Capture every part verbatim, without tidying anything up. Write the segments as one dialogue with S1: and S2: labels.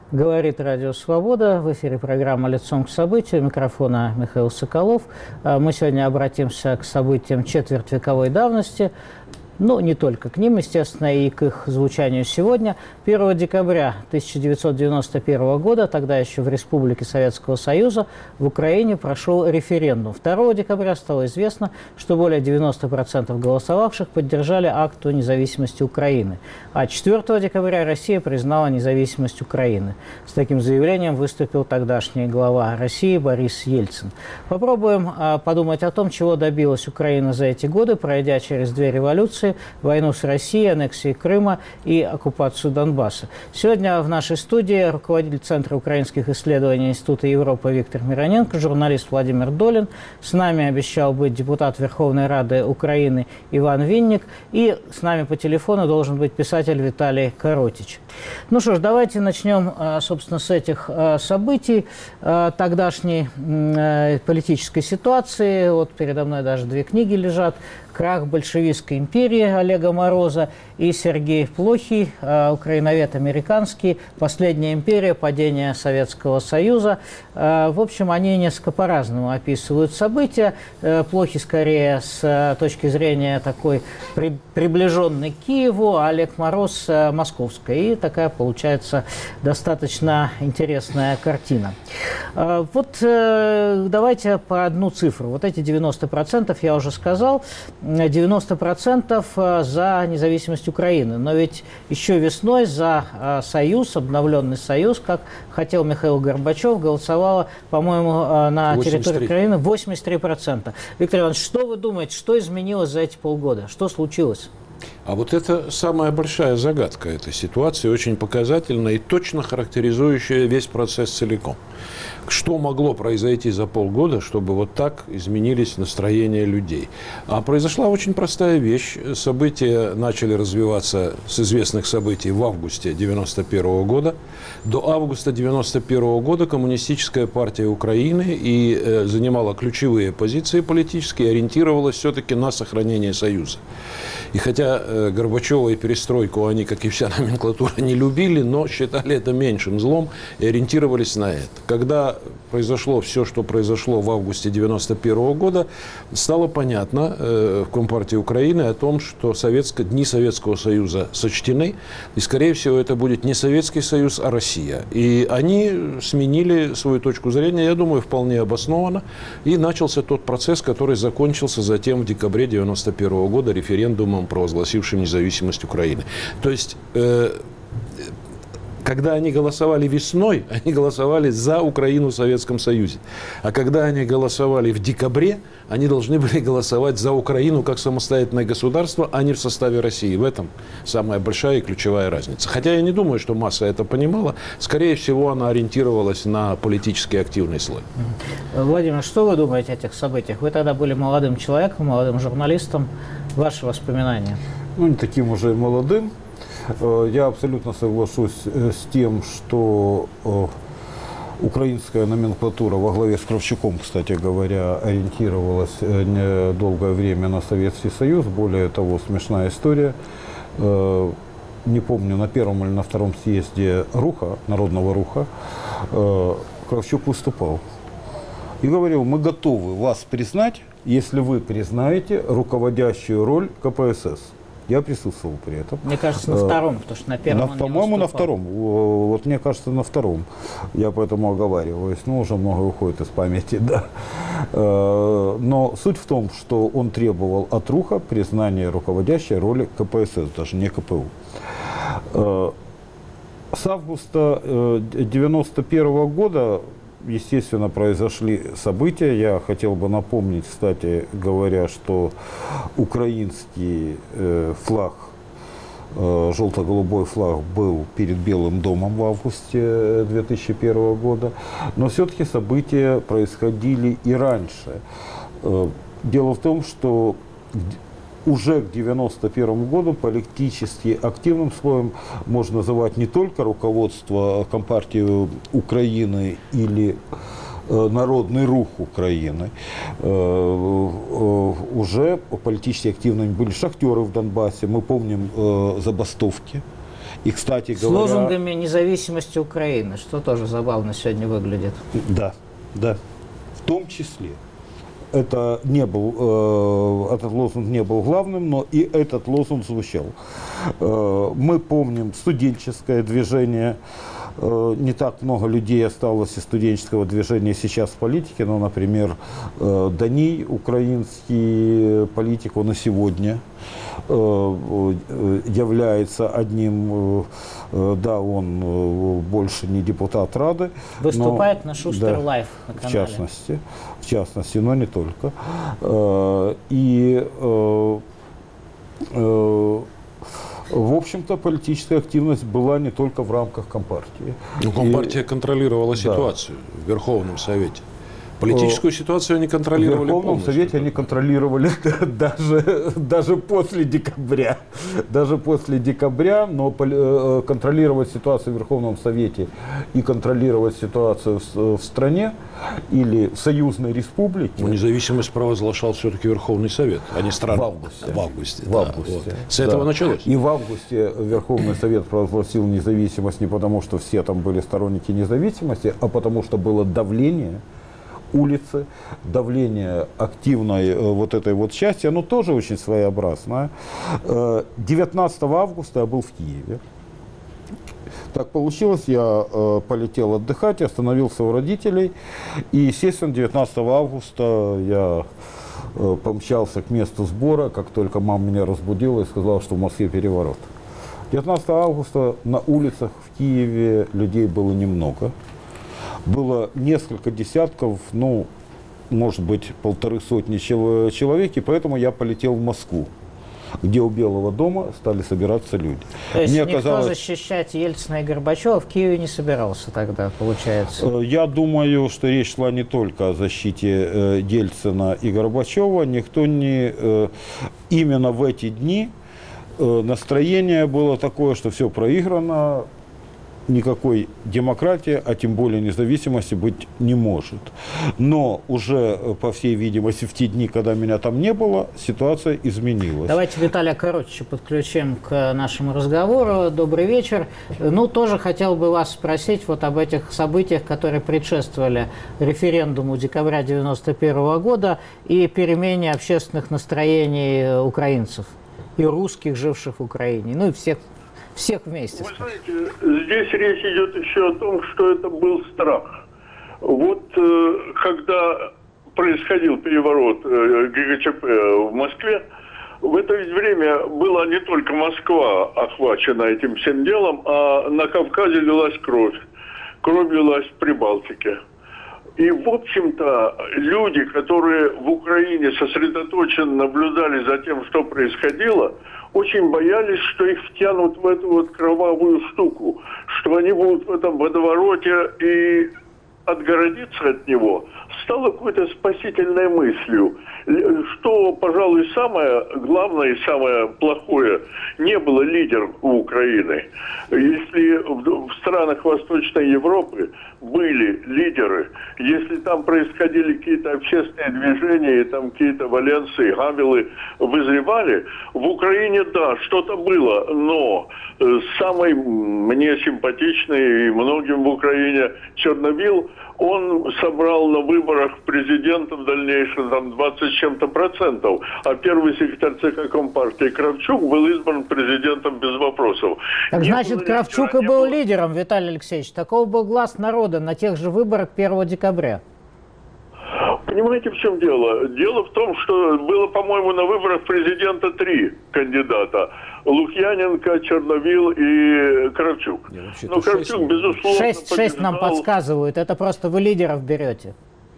S1: Говорит Радио Свобода. В эфире программа «Лицом к событию». У микрофона Михаил Соколов. Мы сегодня обратимся к событиям четвертьвековой давности. Ну, не только к ним, естественно, и к их звучанию сегодня. первого декабря тысяча девятьсот девяносто первого года, тогда еще в Республике Советского Союза, в Украине прошел референдум. второго декабря стало известно, что более девяноста процентов голосовавших поддержали акт о независимости Украины. А четвертого декабря Россия признала независимость Украины. С таким заявлением выступил тогдашний глава России Борис Ельцин. Попробуем а, подумать о том, чего добилась Украина за эти годы, пройдя через две революции, войну с Россией, аннексию Крыма и оккупацию Донбасса. Сегодня в нашей студии руководитель Центра украинских исследований Института Европы Виктор Мироненко, журналист Владимир Долин. С нами обещал быть депутат Верховной Рады Украины Иван Винник. И с нами по телефону должен быть писатель Виталий Коротич. Ну что ж, давайте начнем, собственно, с этих событий тогдашней политической ситуации. Вот передо мной даже две книги лежат. «Крах большевистской империи» Олега Мороза и Сергей Плохий, украиновед американский, «Последняя империя. Падение Советского Союза». В общем, они несколько по-разному описывают события. Плохий скорее с точки зрения такой при, приближенной к Киеву, а Олег Мороз московской. И такая получается достаточно интересная картина. Вот давайте по одну цифру. Вот эти девяносто процентов я уже сказал. девяносто процентов за независимость Украины. Но ведь еще весной за союз, обновленный союз, как хотел Михаил Горбачев, голосовало, по-моему, на территории Украины восемьдесят три процента. Виктор Иванович, что вы думаете, что изменилось за эти полгода? Что случилось?
S2: А вот это самая большая загадка этой ситуации, очень показательная и точно характеризующая весь процесс целиком. Что могло произойти за полгода, чтобы вот так изменились настроения людей? А произошла очень простая вещь. События начали развиваться с известных событий в августе девяносто первого года. До августа девяносто первого года Коммунистическая партия Украины и э, занимала ключевые позиции политические, ориентировалась все-таки на сохранение Союза. И хотя э, Горбачева и перестройку они, как и вся номенклатура, не любили, но считали это меньшим злом и ориентировались на это. Когда произошло все, что произошло в августе девяносто первого года, стало понятно э, в Компартии Украины о том, что советско, дни Советского Союза сочтены, и, скорее всего, это будет не Советский Союз, а Россия. И они сменили свою точку зрения, я думаю, вполне обоснованно, и начался тот процесс, который закончился затем в декабре девяносто первого года референдумом, провозгласившим независимость Украины. То есть... Э, Когда они голосовали весной, они голосовали за Украину в Советском Союзе. А когда они голосовали в декабре, они должны были голосовать за Украину как самостоятельное государство, а не в составе России. В этом самая большая и ключевая разница. Хотя я не думаю, что масса это понимала. Скорее всего, она ориентировалась на политически активный слой.
S1: Владимир, что вы думаете о этих событиях? Вы тогда были молодым человеком, молодым журналистом. Ваши воспоминания?
S3: Ну, не таким уже молодым. Я абсолютно соглашусь с тем, что украинская номенклатура во главе с Кравчуком, кстати говоря, ориентировалась долгое время на Советский Союз. Более того, смешная история. Не помню, на первом или на втором съезде Руха, Народного Руха, Кравчук выступал и говорил: мы готовы вас признать, если вы признаете руководящую роль ка пэ эс эс. Я присутствовал при этом.
S1: Мне кажется, на втором, потому что на первом он
S3: По-моему, на втором. Вот мне кажется, на втором. Я поэтому оговариваюсь. Ну, уже много уходит из памяти, да. Но суть в том, что он требовал от Руха признания руководящей роли ка пэ эс эс, даже не ка пэ у. С августа девяносто первого года, естественно, произошли события. Я хотел бы напомнить, кстати говоря, что украинский э, флаг, э, желто-голубой флаг был перед Белым домом в августе две тысячи первого года. Но все-таки события происходили и раньше. Э, дело в том, что уже к девяносто первому году политически активным слоем можно называть не только руководство Компартии Украины или э, Народный рух Украины. Э, э, уже политически активными были шахтеры в Донбассе. Мы помним э, забастовки. И, кстати
S1: С
S3: говоря...
S1: лозунгами независимости Украины, что тоже забавно сегодня выглядит.
S3: Да, да, в том числе. Это не был, э, этот лозунг не был главным, но и этот лозунг звучал. Э, мы помним студенческое движение. Э, не так много людей осталось из студенческого движения сейчас в политике. Но, например, э, Даний, украинский политик, он и сегодня э, является одним, э, да, он э, больше не депутат Рады.
S1: Выступает
S3: но,
S1: на Шустер
S3: да,
S1: Лайф на канале.
S3: В частности, в частности, но не только. И, в общем-то, политическая активность была не только в рамках Компартии.
S2: Ну, Компартия
S3: И,
S2: контролировала ситуацию да. в Верховном Совете. Политическую ситуацию они контролировали
S3: полностью. В Верховном
S2: полностью.
S3: Совете они контролировали даже, даже после декабря. Даже после декабря, но контролировать ситуацию в Верховном Совете и контролировать ситуацию в, в стране или в союзной республике...
S2: Но независимость провозглашал все-таки Верховный Совет, а не страна.
S3: В августе.
S2: В августе,
S3: в
S2: да,
S3: августе.
S2: Вот. С этого
S3: да.
S2: началось.
S3: И в августе Верховный Совет провозгласил независимость не потому, что все там были сторонники независимости, а потому что было давление улицы, давление активной э, вот этой вот части, оно тоже очень своеобразное. Э, девятнадцатого августа я был в Киеве. Так получилось, я э, полетел отдыхать, остановился у родителей. И, естественно, девятнадцатого августа я э, помчался к месту сбора, как только мама меня разбудила и сказала, что в Москве переворот. девятнадцатого августа на улицах в Киеве людей было немного. Было несколько десятков, ну, может быть, полторы сотни человек, и поэтому я полетел в Москву, где у Белого дома стали собираться люди.
S1: То есть
S3: Мне
S1: никто
S3: оказалось...
S1: защищать Ельцина и Горбачева в Киеве не собирался тогда, получается?
S3: Я думаю, что речь шла не только о защите Ельцина и Горбачева. Никто не... Именно в эти дни настроение было такое, что все проиграно, никакой демократии, а тем более независимости быть не может. Но уже, по всей видимости, в те дни, когда меня там не было, ситуация изменилась.
S1: Давайте Виталия короче подключим к нашему разговору. Добрый вечер. Ну, тоже хотел бы вас спросить вот об этих событиях, которые предшествовали референдуму декабря девяносто первого года и перемене общественных настроений украинцев и русских, живших в Украине, ну и всех Всех вместе.
S4: Вы знаете, здесь речь идет еще о том, что это был страх. Вот э, когда происходил переворот э, ГКЧП в Москве, в это время была не только Москва охвачена этим всем делом, а на Кавказе лилась кровь. Кровь лилась в Прибалтике. И, в общем-то, люди, которые в Украине сосредоточенно наблюдали за тем, что происходило, очень боялись, что их втянут в эту вот кровавую штуку, что они будут в этом водовороте, и отгородиться от него стало какой-то спасительной мыслью. Что, пожалуй, самое главное и самое плохое, не было лидеров у Украины. Если в странах Восточной Европы были лидеры, если там происходили какие-то общественные движения, и там какие-то Валенсы, Гавелы вызревали, в Украине, да, что-то было, но самый мне симпатичный и многим в Украине Черновил, он собрал на выборах президента в дальнейшем там двадцать с чем-то процентов, а первый секретарь ЦК Компартии Кравчук был избран президентом без вопросов.
S1: Так
S4: не
S1: значит,
S4: было
S1: Кравчук
S4: лидера,
S1: и был
S4: было...
S1: лидером, Виталий Алексеевич. Таков был глаз народа на тех же выборах первого декабря.
S4: Понимаете, в чем дело? Дело в том, что было, по-моему, на выборах президента три кандидата. Лукьяненко, Черновил и Кравчук.
S2: Не,
S4: Но Кравчук, безусловно,
S1: Шесть, шесть нам
S4: побеждал.
S1: подсказывают. Это просто вы лидеров берете.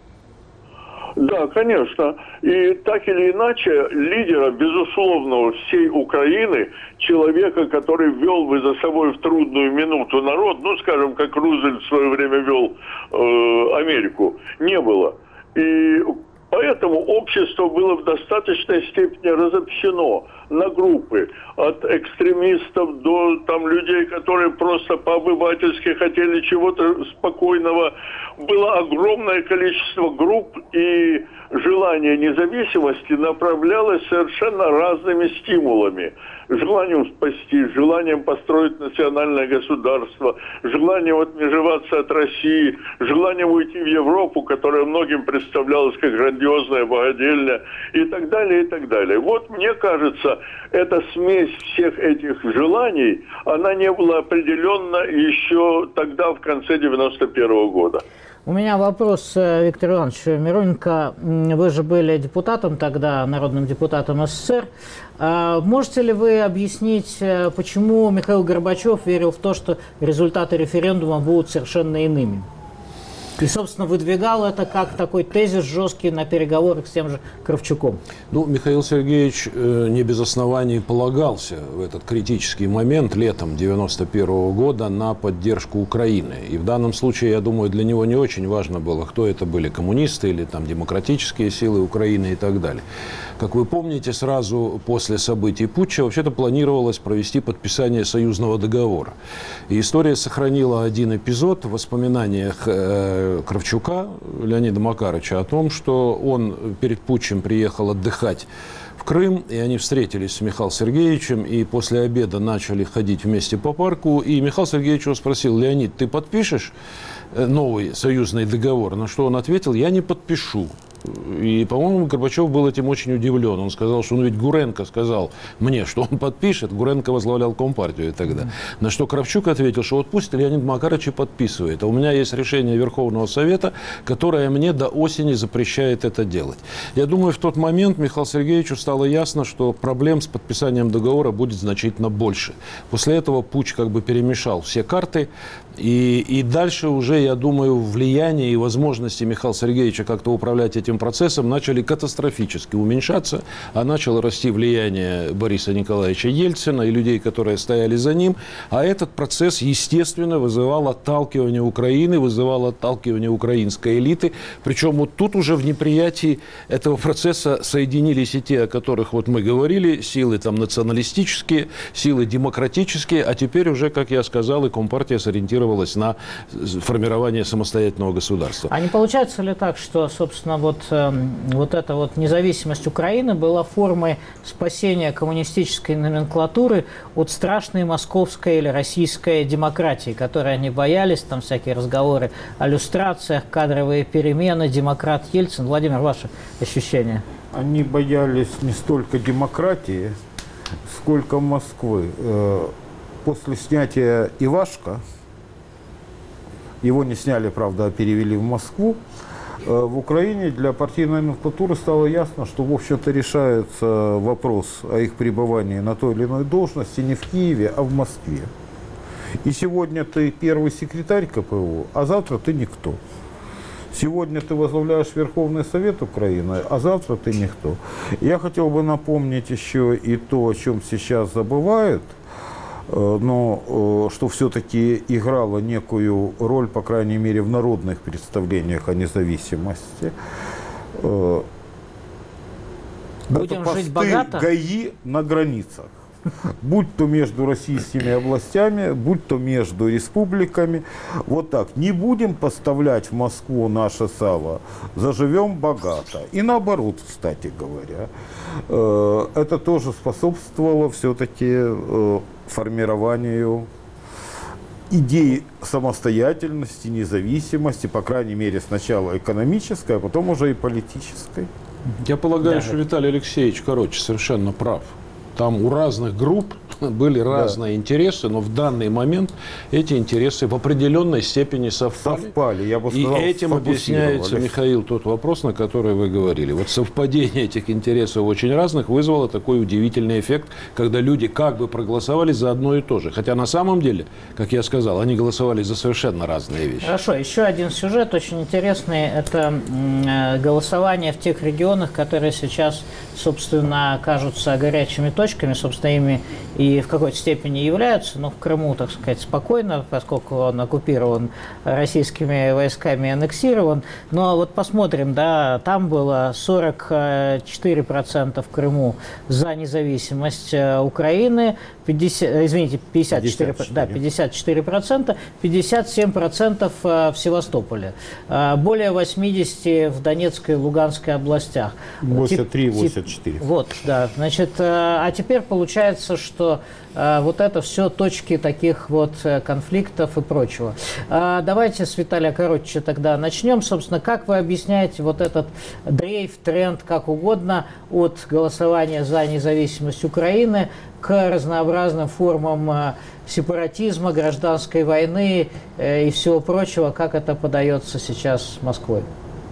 S4: Да, конечно. И так или иначе, лидера, безусловного всей Украины, человека, который ввел бы за собой в трудную минуту народ, ну, скажем, как Рузвельт в свое время вел э, Америку, не было. И поэтому общество было в достаточной степени разобщено на группы, от экстремистов до там людей, которые просто по-обывательски хотели чего-то спокойного. Было огромное количество групп, и желание независимости направлялось совершенно разными стимулами. Желанием спасти, желанием построить национальное государство, желанием отмежеваться от России, желанием уйти в Европу, которая многим представлялась как грандиозная богадельня, и так далее, и так далее. Вот, мне кажется, эта смесь всех этих желаний, она не была определенна еще тогда, в конце девяносто первого года.
S1: У меня вопрос, Виктор Иванович Мироненко. Вы же были депутатом тогда, народным депутатом СССР. Можете ли вы объяснить, почему Михаил Горбачев верил в то, что результаты референдума будут совершенно иными? И, собственно, выдвигал это как такой тезис жесткий на переговорах с тем же Кравчуком.
S2: Ну, Михаил Сергеевич э, не без оснований полагался в этот критический момент летом девяносто первого года на поддержку Украины. И в данном случае, я думаю, для него не очень важно было, кто это были, коммунисты или там демократические силы Украины и так далее. Как вы помните, сразу после событий путча вообще-то планировалось провести подписание союзного договора. И история сохранила один эпизод в воспоминаниях э, Кравчука Леонида Макарыча о том, что он перед путчем приехал отдыхать в Крым, и они встретились с Михаилом Сергеевичем, и после обеда начали ходить вместе по парку, и Михаил Сергеевич его спросил: Леонид, ты подпишешь новый союзный договор? На что он ответил: я не подпишу. И, по-моему, Горбачев был этим очень удивлен. Он сказал, что ну, ведь Гуренко сказал мне, что он подпишет. Гуренко возглавлял Компартию тогда. Mm-hmm. На что Кравчук ответил, что вот пусть Леонид Макарыч и подписывает. А у меня есть решение Верховного Совета, которое мне до осени запрещает это делать. Я думаю, в тот момент Михаилу Сергеевичу стало ясно, что проблем с подписанием договора будет значительно больше. После этого путч как бы перемешал все карты. И, и дальше уже, я думаю, влияние и возможности Михаила Сергеевича как-то управлять этим процессом начали катастрофически уменьшаться, а начало расти влияние Бориса Николаевича Ельцина и людей, которые стояли за ним. А этот процесс, естественно, вызывал отталкивание Украины, вызывал отталкивание украинской элиты. Причем вот тут уже в неприятии этого процесса соединились и те, о которых вот мы говорили, силы там националистические, силы демократические, а теперь уже, как я сказал, и Компартия сориентировалась на формирование самостоятельного государства.
S1: А не получается ли так, что, собственно, вот, э, вот эта вот независимость Украины была формой спасения коммунистической номенклатуры от страшной московской или российской демократии, которой они боялись, там всякие разговоры о люстрациях, кадровые перемены, демократ Ельцин? Владимир, ваши ощущения?
S3: Они боялись не столько демократии, сколько Москвы. После снятия Ивашка, его не сняли, правда, а перевели в Москву, в Украине для партийной номенклатуры стало ясно, что, в общем-то, решается вопрос о их пребывании на той или иной должности не в Киеве, а в Москве. И сегодня ты первый секретарь КПУ, а завтра ты никто. Сегодня ты возглавляешь Верховный Совет Украины, а завтра ты никто. Я хотел бы напомнить еще и то, о чем сейчас забывают, но что все-таки играло некую роль, по крайней мере, в народных представлениях о независимости.
S1: Будем
S3: это
S1: жить богато?
S3: ГАИ на границах. Будь то между российскими областями, будь то между республиками. Вот так. Не будем поставлять в Москву наше сало, заживем богато. И наоборот, кстати говоря. Это тоже способствовало все-таки формированию идеи самостоятельности, независимости, по крайней мере, сначала экономической, а потом уже и политической.
S2: Я полагаю,
S1: Да.
S2: что Виталий Алексеевич, короче, совершенно прав. Там у разных групп были разные да. интересы, но в данный момент эти интересы в определенной степени совпали.
S3: Совпали, я бы сказал,
S2: и этим объясняется, Михаил, тот вопрос, на который вы говорили. Вот совпадение этих интересов очень разных вызвало такой удивительный эффект, когда люди как бы проголосовали за одно и то же. Хотя на самом деле, как я сказал, они голосовали за совершенно разные вещи.
S1: Хорошо, еще один сюжет очень интересный. Это голосование в тех регионах, которые сейчас, собственно, кажутся горячими точками. Собственно, ими и и в какой-то степени являются, но в Крыму, так сказать, спокойно, поскольку он оккупирован российскими войсками и аннексирован. Но вот посмотрим, да, там было сорок четыре процента в Крыму за независимость Украины, пятьдесят, извините, пятьдесят четыре, пятьдесят четыре. Да, пятьдесят четыре процента, пятьдесят семь процентов в Севастополе, более восемьдесят в Донецкой и Луганской областях.
S3: восемьдесят три восемьдесят четыре.
S1: Вот, да, значит, а теперь получается, что вот это все точки таких вот конфликтов и прочего. Давайте с Виталия Коротича тогда начнем. Собственно, как вы объясняете вот этот дрейф, тренд, как угодно, от голосования за независимость Украины к разнообразным формам сепаратизма, гражданской войны и всего прочего, как это подается сейчас Москвой?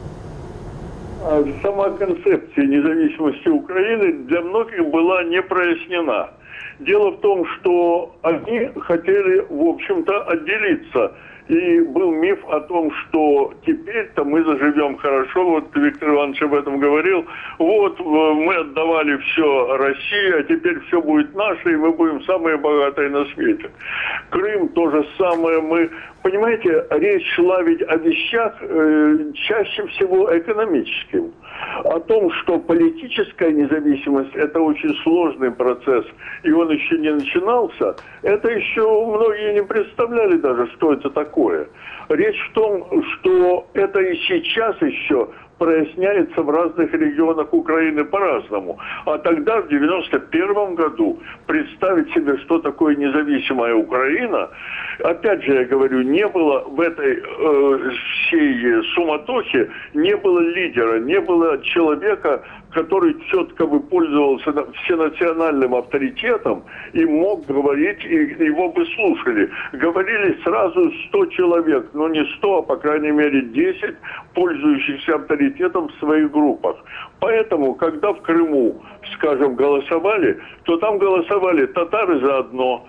S4: Сама концепция независимости Украины для многих была не прояснена. Дело в том, что они хотели, в общем-то, отделиться. И был миф о том, что теперь-то мы заживем хорошо. Вот Виктор Иванович об этом говорил. Вот мы отдавали все России, а теперь все будет наше, и мы будем самые богатые на свете. Крым то же самое. Мы, понимаете, речь шла ведь о вещах э, чаще всего экономическим. О том, что политическая независимость – это очень сложный процесс, и он еще не начинался, это еще многие не представляли даже, что это такое. Речь в том, что это и сейчас еще проясняется в разных регионах Украины по-разному. А тогда, в девяносто первом году, представить себе, что такое независимая Украина, опять же, я говорю, не было в этой э, всей суматохе, не было лидера, не было человека, который четко бы пользовался всенациональным авторитетом и мог говорить, и его бы слушали. Говорили сразу сто человек, но не сто, а по крайней мере десять, пользующихся авторитетом в своих группах. Поэтому, когда в Крыму, скажем, голосовали, то там голосовали татары за одно,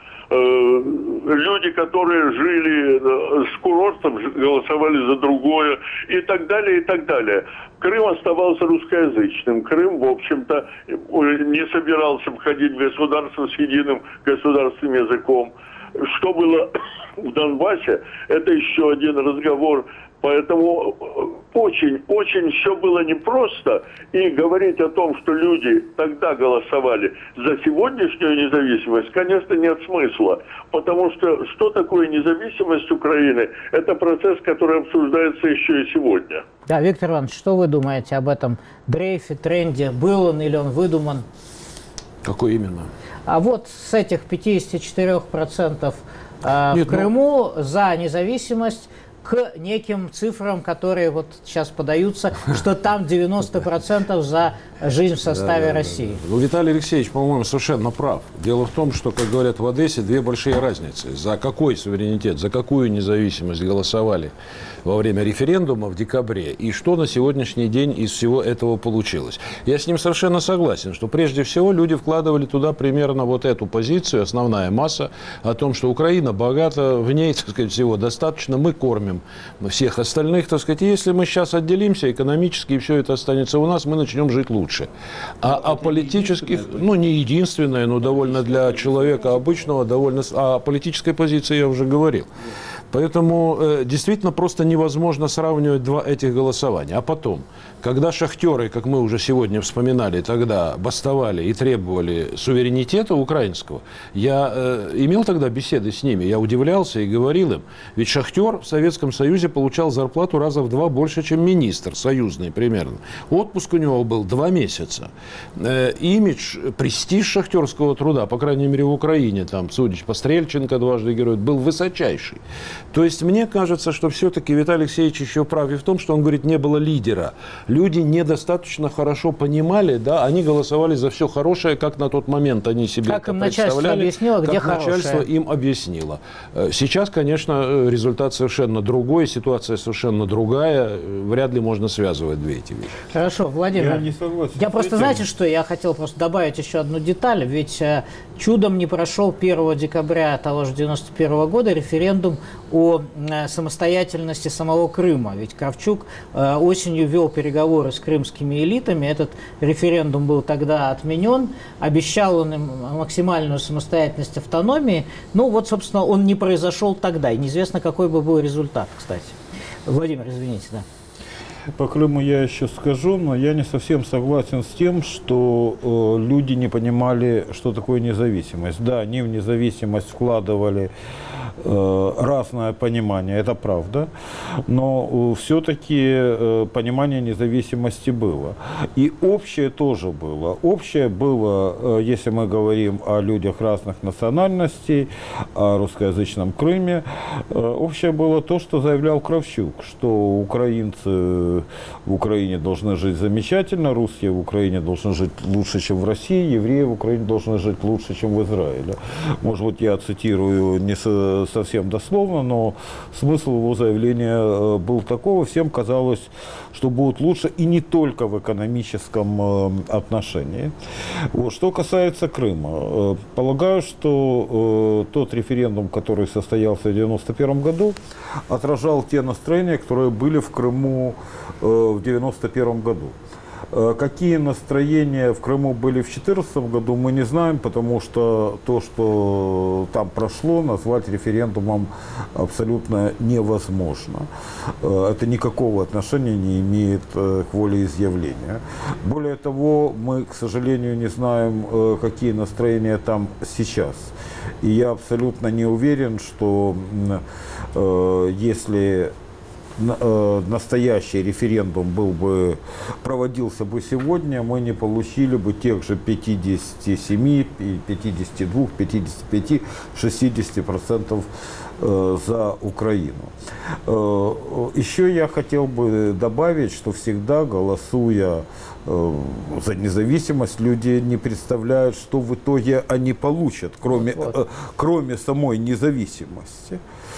S4: люди, которые жили с курортом, голосовали за другое, и так далее, и так далее. Крым оставался русскоязычным. Крым, в общем-то, не собирался входить в государство с единым государственным языком. Что было в Донбассе, это еще один разговор. Поэтому очень-очень все было непросто. И говорить о том, что люди тогда голосовали за сегодняшнюю независимость, конечно, нет смысла. Потому что что такое независимость Украины? Это процесс, который обсуждается еще и сегодня.
S1: Да, Виктор Иванович, что вы думаете об этом дрейфе, тренде? Был он или он выдуман? Какой именно? А вот с этих пятидесяти четырёх процентов э, Нет, в Крыму ну... за независимость к неким цифрам, которые вот сейчас подаются, что там девяносто процентов за жизнь в составе да, России.
S2: Ну, Виталий Алексеевич, по-моему, совершенно прав. Дело в том, что, как говорят в Одессе, две большие разницы. За какой суверенитет, за какую независимость голосовали во время референдума в декабре, и что на сегодняшний день из всего этого получилось. Я с ним совершенно согласен, что прежде всего люди вкладывали туда примерно вот эту позицию, основная масса, о том, что Украина богата, в ней, так сказать, всего достаточно, мы кормим всех остальных, так сказать, и если мы сейчас отделимся экономически, и все это останется у нас, мы начнем жить лучше. А о политических, ну не единственное, но довольно для человека обычного, довольно, о политической позиции я уже говорил. Поэтому э, действительно просто невозможно сравнивать два этих голосования. А потом, когда шахтеры, как мы уже сегодня вспоминали, тогда бастовали и требовали суверенитета украинского, я э, имел тогда беседы с ними, я удивлялся и говорил им, ведь шахтер в Советском Союзе получал зарплату раза в два больше, чем министр союзный примерно. Отпуск у него был два месяца. Э, имидж, престиж шахтерского труда, по крайней мере в Украине, там, судя по Стрельченко, дважды герой, был высочайший. То есть мне кажется, что все-таки Виталий Алексеевич еще прав и в том, что он говорит, не было лидера. Люди недостаточно хорошо понимали, да, они голосовали за все хорошее, как на тот момент они себе
S1: как
S2: это
S1: им
S2: представляли,
S1: объяснило, где
S2: как
S1: хорошее.
S2: Начальство им объяснило. Сейчас, конечно, результат совершенно другой, ситуация совершенно другая, вряд ли можно связывать две эти вещи.
S1: Хорошо, Владимир.
S3: Я не согласен.
S1: Я просто, знаете, что я хотел просто добавить еще одну деталь, ведь чудом не прошел первого декабря того же девяносто первого года референдум о самостоятельности самого Крыма. Ведь Кравчук осенью вел переговоры с крымскими элитами, этот референдум был тогда отменен, обещал он им максимальную самостоятельность, автономии. Ну вот, собственно, он не произошел тогда, и неизвестно, какой бы был результат, кстати. Владимир, извините, да.
S3: По Крыму я еще скажу, но я не совсем согласен с тем, что э, люди не понимали, что такое независимость. Да, они в независимость вкладывали э, разное понимание, это правда, но э, все-таки э, понимание независимости было. И общее тоже было. Общее было, э, если мы говорим о людях разных национальностей, о русскоязычном Крыме, э, общее было то, что заявлял Кравчук, что украинцы в Украине должны жить замечательно, русские в Украине должны жить лучше, чем в России, евреи в Украине должны жить лучше, чем в Израиле. Может быть, я цитирую не совсем дословно, но смысл его заявления был такого. Всем казалось, что будет лучше, и не только в экономическом отношении. Вот. Что касается Крыма, полагаю, что тот референдум, который состоялся в девяносто первом году, отражал те настроения, которые были в Крыму в девяносто первом году. Какие настроения в Крыму были в две тысячи четырнадцатом году, мы не знаем, потому что то, что там прошло, назвать референдумом абсолютно невозможно. Это никакого отношения не имеет к волеизъявлению. Более того, мы, к сожалению, не знаем, какие настроения там сейчас. И я абсолютно не уверен, что если настоящий референдум был бы, проводился бы сегодня, мы не получили бы тех же пятидесяти семи, пятидесяти двух, пятидесяти пяти, шестидесяти процентов за Украину. Еще я хотел бы добавить, что всегда, голосуя за независимость, люди не представляют, что в итоге они получат, кроме, вот, вот. кроме самой независимости.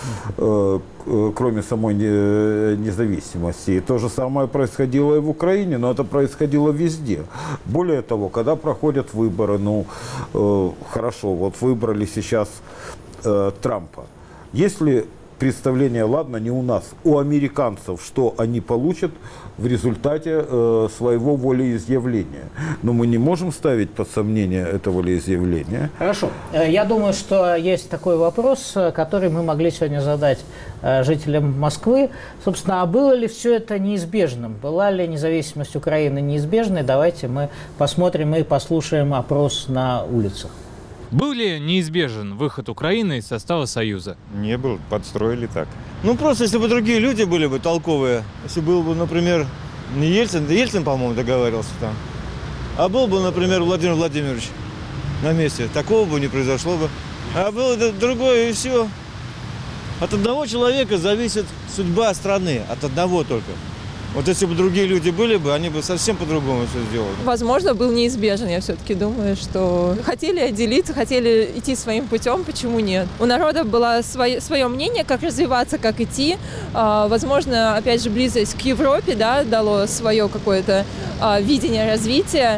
S3: Кроме самой независимости. И то же самое происходило и в Украине, но это происходило везде. Более того, когда проходят выборы, ну, хорошо, вот выбрали сейчас Трампа. Если представление, ладно, не у нас, у американцев, что они получат в результате э, своего волеизъявления. Но мы не можем ставить под сомнение это волеизъявление.
S1: Хорошо. Я думаю, что есть такой вопрос, который мы могли сегодня задать жителям Москвы. Собственно, а было ли все это неизбежным? Была ли независимость Украины неизбежной? Давайте мы посмотрим и послушаем опрос на улицах.
S5: Был ли неизбежен выход Украины из состава Союза?
S6: Не был, подстроили так.
S7: Ну, просто если бы другие люди были бы толковые, если был бы, например, не Ельцин, да Ельцин, по-моему, договаривался там, а был бы, например, Владимир Владимирович на месте, такого бы не произошло бы. А было другое, и все. От одного человека зависит судьба страны, от одного только. Вот если бы другие люди были бы, они бы совсем по-другому все сделали.
S8: Возможно, был неизбежен. Я все-таки думаю, что хотели отделиться, хотели идти своим путем, почему нет? У народа было свое, свое мнение, как развиваться, как идти. Возможно, опять же, близость к Европе, да, дало свое какое-то видение развития.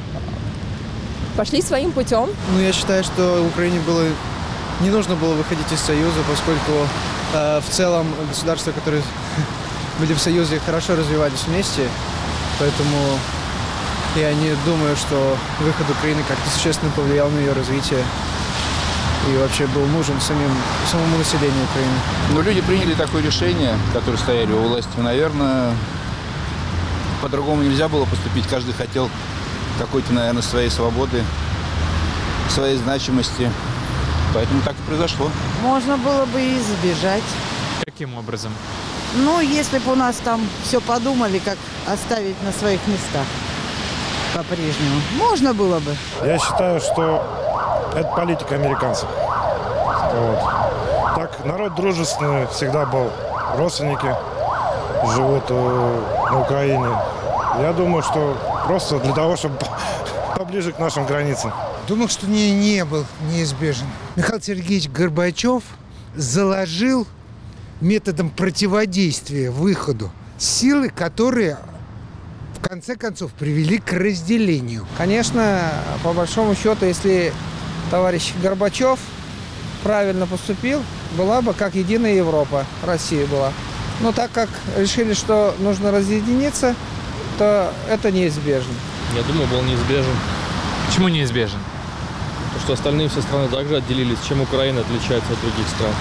S8: Пошли своим путем.
S9: Ну, я считаю, что Украине было не нужно было выходить из Союза, поскольку э, в целом государства, которые были в Союзе, хорошо развивались вместе, поэтому я не думаю, что выход Украины как-то существенно повлиял на ее развитие и вообще был нужен самим, самому населению Украины.
S10: Но люди приняли такое решение, которые стояли у власти, наверное, по-другому нельзя было поступить. Каждый хотел какой-то, наверное, своей свободы, своей значимости. Поэтому так и произошло.
S11: Можно было бы и избежать.
S5: Каким образом?
S11: Ну, если бы у нас там все подумали, как оставить на своих местах по-прежнему. Можно было бы.
S12: Я считаю, что это политика американцев. Вот. Так, народ дружественный всегда был. Родственники живут на Украине. Я думаю, что просто для того, чтобы поближе к нашим границам.
S13: Думаю, что не, не был неизбежен. Михаил Сергеевич Горбачев заложил методом противодействия выходу силы, которые в конце концов привели к разделению.
S14: Конечно, по большому счету, если товарищ Горбачев правильно поступил,
S9: была бы как единая Европа, Россия была. Но так как решили, что нужно разъединиться, то это неизбежно.
S14: Я думаю, был неизбежен.
S5: Почему неизбежен?
S14: То, что остальные все страны также отделились, чем Украина отличается от других стран.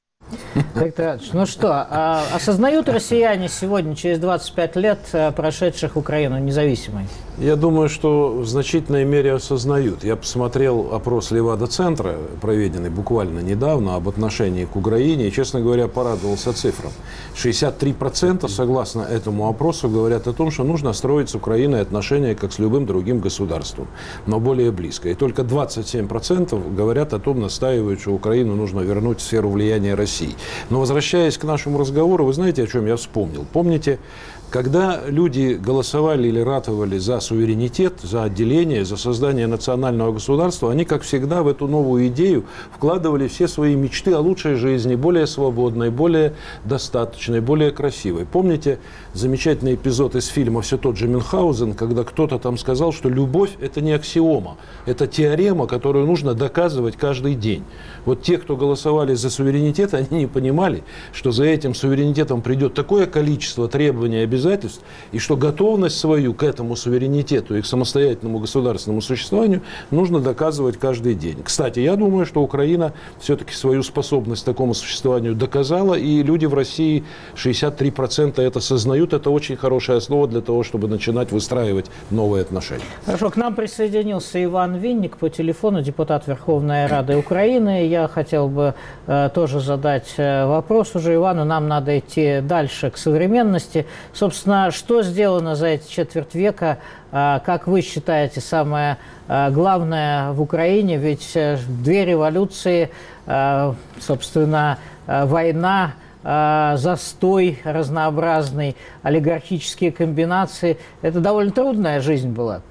S1: Виктор Иванович, ну что, а осознают россияне сегодня, через двадцать пять лет, прошедших Украину независимой?
S2: Я думаю, что в значительной мере осознают. Я посмотрел опрос Левада-центра, проведенный буквально недавно, об отношении к Украине, и, честно говоря, порадовался цифрам. шестьдесят три процента, согласно этому опросу, говорят о том, что нужно строить с Украиной отношения, как с любым другим государством, но более близко. И только двадцать семь процентов говорят о том, настаивают, что Украину нужно вернуть в сферу влияния России. Но возвращаясь к нашему разговору, вы знаете, о чем я вспомнил? Помните, когда люди голосовали или ратовали за суверенитет, за отделение, за создание национального государства, они, как всегда, в эту новую идею вкладывали все свои мечты о лучшей жизни, более свободной, более достаточной, более красивой. Помните замечательный эпизод из фильма «Все тот же Мюнхгаузен», когда кто-то там сказал, что любовь – это не аксиома, это теорема, которую нужно доказывать каждый день. Вот те, кто голосовали за суверенитет, они не понимали, что за этим суверенитетом придет такое количество требований и обязательств, и что готовность свою к этому суверенитету и к самостоятельному государственному существованию нужно доказывать каждый день. Кстати, я думаю, что Украина все-таки свою способность к такому существованию доказала, и люди в России, шестьдесят три процента это сознают. Это очень хорошая основа для того, чтобы начинать выстраивать новые отношения.
S1: Хорошо, к нам присоединился Иван Винник по телефону, депутат Верховной Рады Украины. Я хотел бы э, тоже задать э, вопрос уже Ивану. Нам надо идти дальше, к современности. Собственно, что сделано за эти четверть века? Э, как вы считаете, самое э, главное в Украине? Ведь э, две революции, э, собственно, э, война, э, застой разнообразный, олигархические комбинации. Это довольно трудная жизнь была.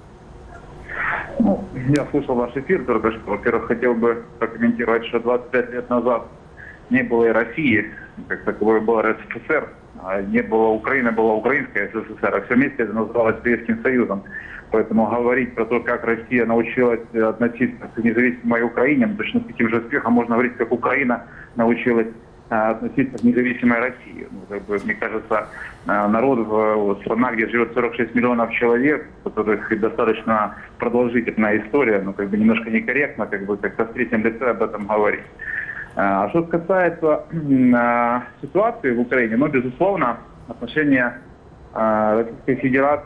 S15: Ну, я слышал ваш эфир только что. Во-первых, хотел бы прокомментировать, что двадцать пять лет назад не было и России, как таковой был РСФСР, а не было Украины, была Украинская СССР, а все вместе это называлось Советским Союзом. Поэтому говорить про то, как Россия научилась относиться к независимой Украине, точно с таким же успехом можно говорить, как Украина научилась относиться к независимой России. Ну, как бы, мне кажется, народ, в, страна, где живет сорок шесть миллионов человек, у которых достаточно продолжительная история, ну, как бы немножко некорректно, как бы как-то в третьем лице об этом говорить. А что касается ситуации в Украине, ну, безусловно, отношения Российской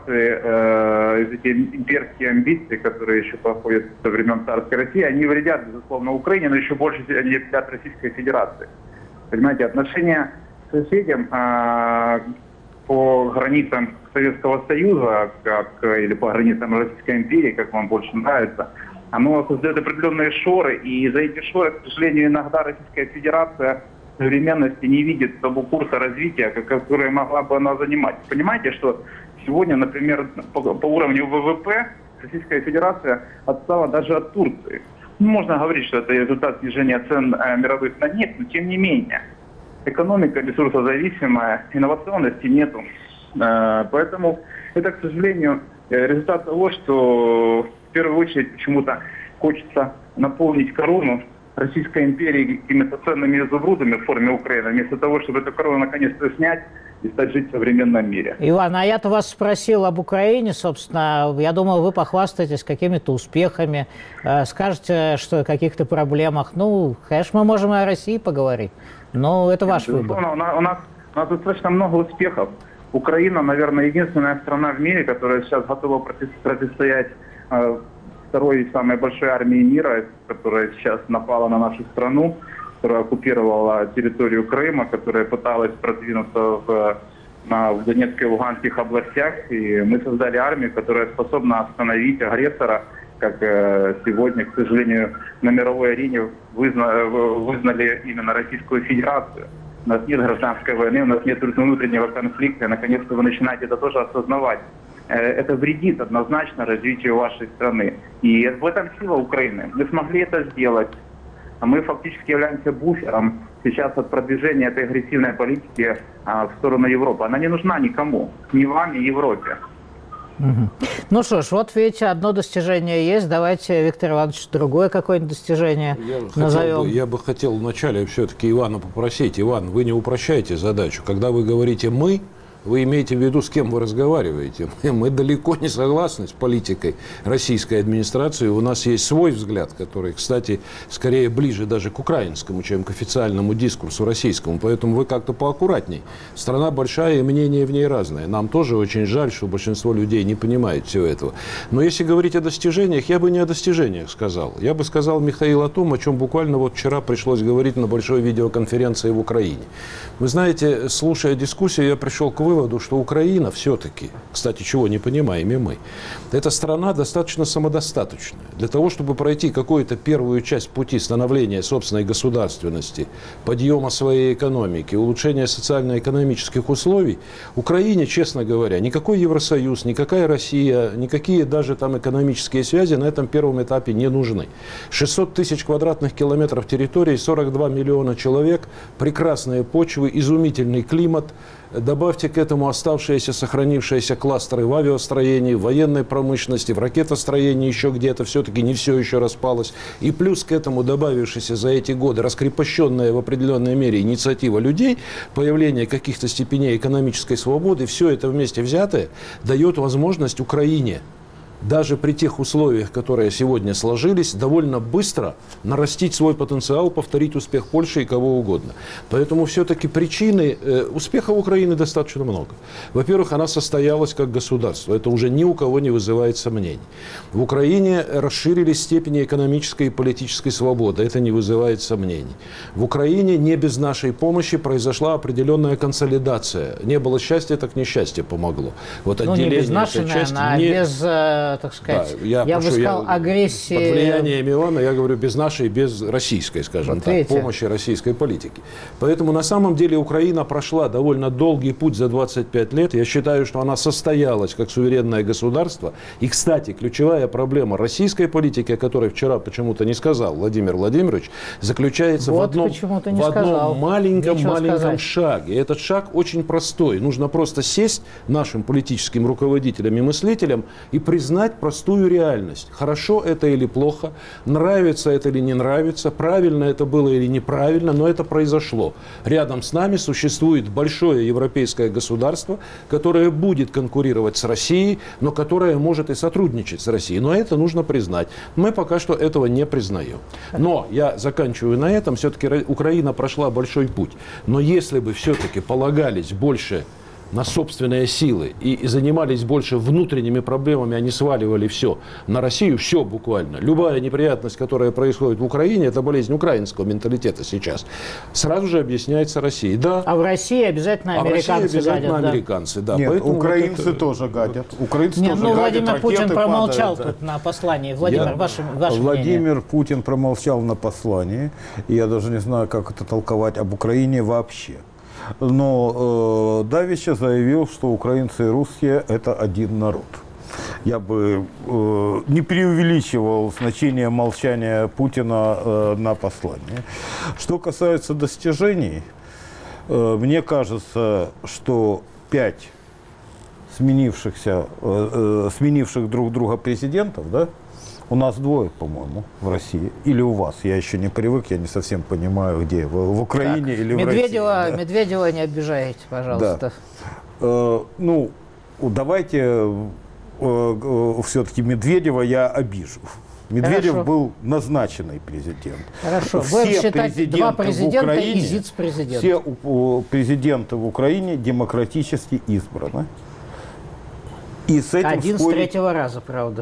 S15: Федерации, эти имперские амбиции, которые еще походят со времен царской России, они вредят, безусловно, Украине, но еще больше они вредят Российской Федерации. Понимаете, отношения к соседям э, по границам Советского Союза, как, или по границам Российской империи, как вам больше нравится, оно создает определенные шоры, и за эти шоры, к сожалению, иногда Российская Федерация в современности не видит того курса развития, который могла бы она занимать. Понимаете, что сегодня, например, по, по уровню ВВП Российская Федерация отстала даже от Турции. Можно говорить, что это результат снижения цен э, мировых на нефть, но тем не менее. Экономика ресурсозависимая, инновационности нету. Э, поэтому это, к сожалению, результат того, что в первую очередь почему-то хочется наполнить корону Российской империи какими-то ценными изумрудами в форме Украины, вместо того, чтобы эту корону наконец-то снять и стать жить в современном мире.
S1: Иван, а я-то вас спросил об Украине, собственно. Я думал, вы похвастаетесь какими-то успехами, э, скажете, что о каких-то проблемах. Ну, конечно, мы можем и о России поговорить, но это ваш выбор.
S15: У нас, у, нас, у нас достаточно много успехов. Украина, наверное, единственная страна в мире, которая сейчас готова противостоять э, второй самой большой армии мира, которая сейчас напала на нашу страну, которая оккупировала территорию Крыма, которая пыталась продвинуться в, на, в Донецкой и Луганских областях. И мы создали армию, которая способна остановить агрессора, как э, сегодня, к сожалению, на мировой арене вызна, вызнали именно Российскую Федерацию. У нас нет гражданской войны, у нас нет внутреннего конфликта. И, наконец-то вы начинаете это тоже осознавать. Э, это вредит однозначно развитию вашей страны. И в этом сила Украины. Мы смогли это сделать. Мы фактически являемся буфером сейчас от продвижения этой агрессивной политики а, в сторону Европы. Она не нужна никому, ни вам, ни Европе.
S1: Угу. Ну что ж, вот видите, одно достижение есть. Давайте, Виктор Иванович, другое какое-нибудь достижение
S2: я
S1: назовем.
S2: Бы, я бы хотел вначале все-таки Ивана попросить. Иван, вы не упрощайте задачу. Когда вы говорите «мы», вы имеете в виду, с кем вы разговариваете. Мы далеко не согласны с политикой российской администрации. У нас есть свой взгляд, который, кстати, скорее ближе даже к украинскому, чем к официальному дискурсу российскому. Поэтому вы как-то поаккуратней. Страна большая, и мнения в ней разные. Нам тоже очень жаль, что большинство людей не понимает всего этого. Но если говорить о достижениях, я бы не о достижениях сказал. Я бы сказал, Михаил, о том, о чем буквально вот вчера пришлось говорить на большой видеоконференции в Украине. Вы знаете, слушая дискуссию, я пришел к выводу, что Украина все-таки, кстати, чего не понимаем и мы, эта страна достаточно самодостаточная. Для того, чтобы пройти какую-то первую часть пути становления собственной государственности, подъема своей экономики, улучшения социально-экономических условий, Украине, честно говоря, никакой Евросоюз, никакая Россия, никакие даже там экономические связи на этом первом этапе не нужны. шестьсот тысяч квадратных километров территории, сорок два миллиона человек, прекрасные почвы, изумительный климат. Добавьте к этому оставшиеся, сохранившиеся кластеры в авиастроении, в военной промышленности, в ракетостроении, еще где-то все-таки не все еще распалось. И плюс к этому добавившаяся за эти годы раскрепощенная в определенной мере инициатива людей, появление каких-то степеней экономической свободы, все это вместе взятое дает возможность Украине, даже при тех условиях, которые сегодня сложились, довольно быстро нарастить свой потенциал, повторить успех Польши и кого угодно. Поэтому все-таки причины э, успеха Украины достаточно много. Во-первых, она состоялась как государство. Это уже ни у кого не вызывает сомнений. В Украине расширились степени экономической и политической свободы. Это не вызывает сомнений. В Украине не без нашей помощи произошла определенная консолидация. Не было счастья, так несчастье помогло. Вот
S1: ну,
S2: отделение
S1: не без нашей,
S2: этой части,
S1: наверное, а
S2: не...
S1: без... так сказать,
S2: да, я,
S1: я
S2: прошу,
S1: бы сказал,
S2: я,
S1: агрессии...
S2: Под влиянием Ивана, я говорю, без нашей, без российской, скажем
S1: вот
S2: так,
S1: видите?
S2: помощи российской политики. Поэтому на самом деле Украина прошла довольно долгий путь за двадцать пять лет. Я считаю, что она состоялась как суверенное государство. И, кстати, ключевая проблема российской политики, о которой вчера почему-то не сказал Владимир Владимирович, заключается
S1: вот
S2: в одном,
S1: не
S2: в одном маленьком-маленьком шаге. И этот шаг очень простой. Нужно просто сесть нашим политическим руководителям и мыслителям и признать простую реальность. Хорошо это или плохо, нравится это или не нравится, правильно это было или неправильно, но это произошло. Рядом с нами существует большое европейское государство, которое будет конкурировать с Россией, но которое может и сотрудничать с Россией. Но это нужно признать. Мы пока что этого не признаем. Но я заканчиваю на этом. Все-таки Украина прошла большой путь. Но если бы все-таки полагались больше на собственные силы и занимались больше внутренними проблемами, они сваливали все на Россию, все буквально. Любая неприятность, которая происходит в Украине, это болезнь украинского менталитета сейчас, сразу же объясняется Россией. Да.
S1: А в России обязательно американцы
S2: а в России обязательно
S1: гадят,
S2: американцы, да.
S3: Нет,
S2: Поэтому
S3: украинцы
S2: вот это...
S3: тоже гадят. Украинцы
S1: Нет,
S3: тоже
S1: ну,
S3: гадят,
S1: Владимир Путин промолчал
S3: падают,
S1: тут да. на послании. Владимир,
S3: я...
S1: ваше, ваше
S3: Владимир
S1: мнение.
S3: Путин промолчал на послании. И я даже не знаю, как это толковать об Украине вообще. Но э, давеча заявил, что украинцы и русские – это один народ. Я бы э, не преувеличивал значение молчания Путина э, на послании. Что касается достижений, э, мне кажется, что пять сменившихся, э, э, сменивших друг друга президентов, да, у нас двое, по-моему, в России. Или у вас. Я еще не привык, я не совсем понимаю, где. В, в Украине
S1: так,
S3: или
S1: Медведева,
S3: в России. Да?
S1: Медведева не обижайте, пожалуйста.
S3: Да. Э, ну, давайте э, э, все-таки Медведева я обижу. Медведев
S1: Хорошо.
S3: был назначенный президент.
S1: Хорошо.
S3: Все
S1: Будем считать два президента
S3: Украине,
S1: и зиц-президент.
S3: Все у, президенты в Украине демократически избраны. И с этим
S1: Один
S3: спорить...
S1: с третьего раза, правда.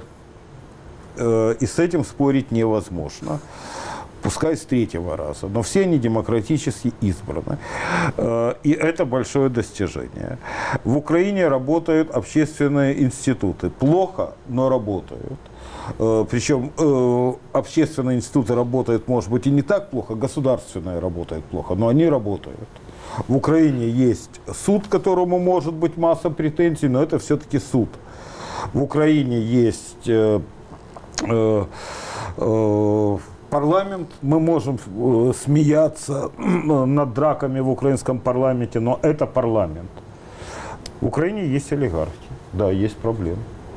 S3: И с этим спорить невозможно. Пускай с третьего раза. Но все они демократически избраны. И это большое достижение. В Украине работают общественные институты. Плохо, но работают. Причем общественные институты работают, может быть, и не так плохо, государственные работают плохо, но они работают. В Украине есть суд, к которому может быть масса претензий, но это все-таки суд. В Украине есть... парламент, мы можем смеяться над драками в украинском парламенте, но это парламент. В Украине есть олигархи, да, есть проблемы.